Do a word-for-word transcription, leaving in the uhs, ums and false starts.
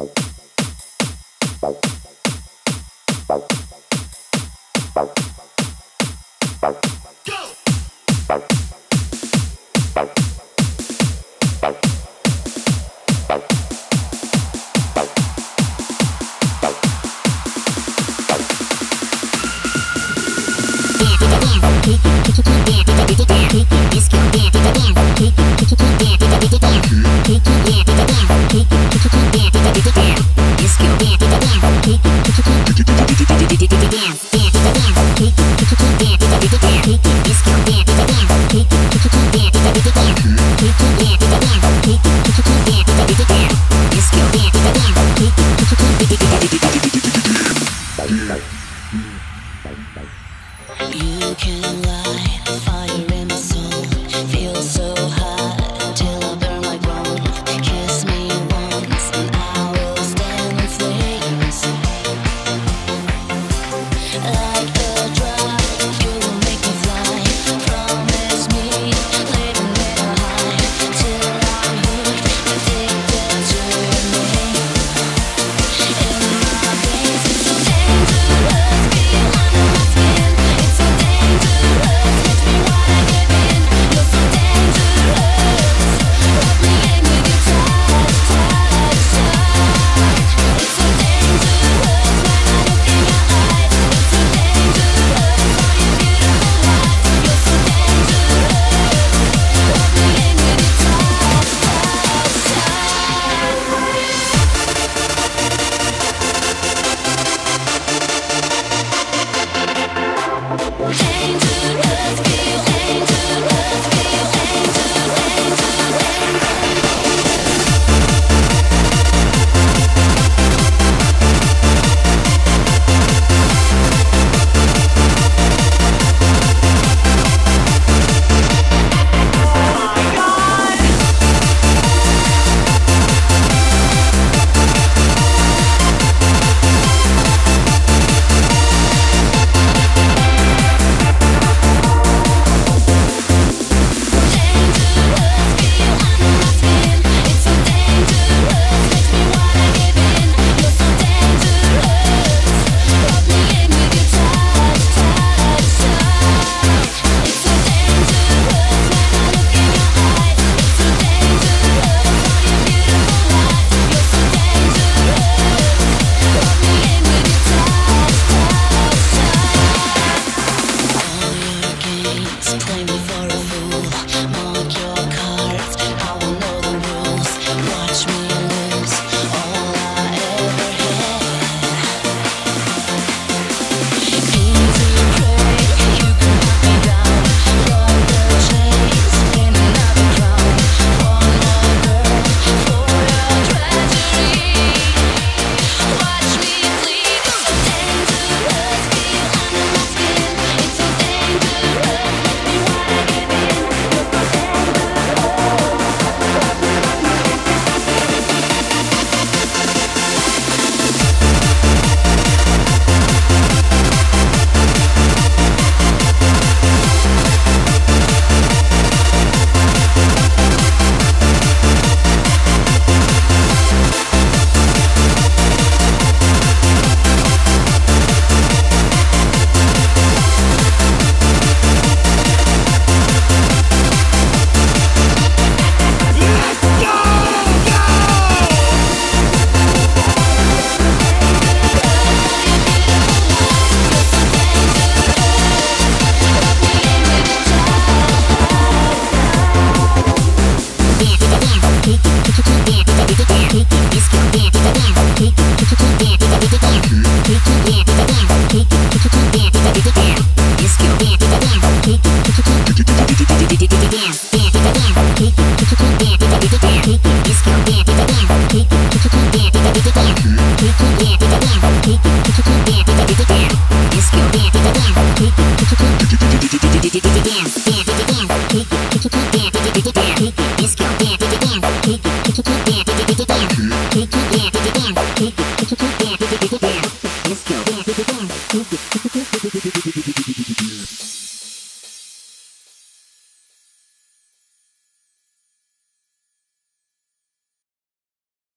You can light a fire in my soul. Feel so hot till I burn like bone. Kiss me once and I will stand in flames. Like a drop, you will make me fly. Promise me, living in a high till I'm hooked, addicted to your name. In my veins, it's so dangerous. Feel under my skin. It's so dangerous. Makes me wanna give in. You're so dangerous. Rub me in with your touch, touch, touch. It's so dangerous when I look in your eyes. It's so dangerous for your beautiful lies. You're so dangerous. Rub me in with your touch, touch, touch. Dangerous, feel dangerous, feel dangerous, claim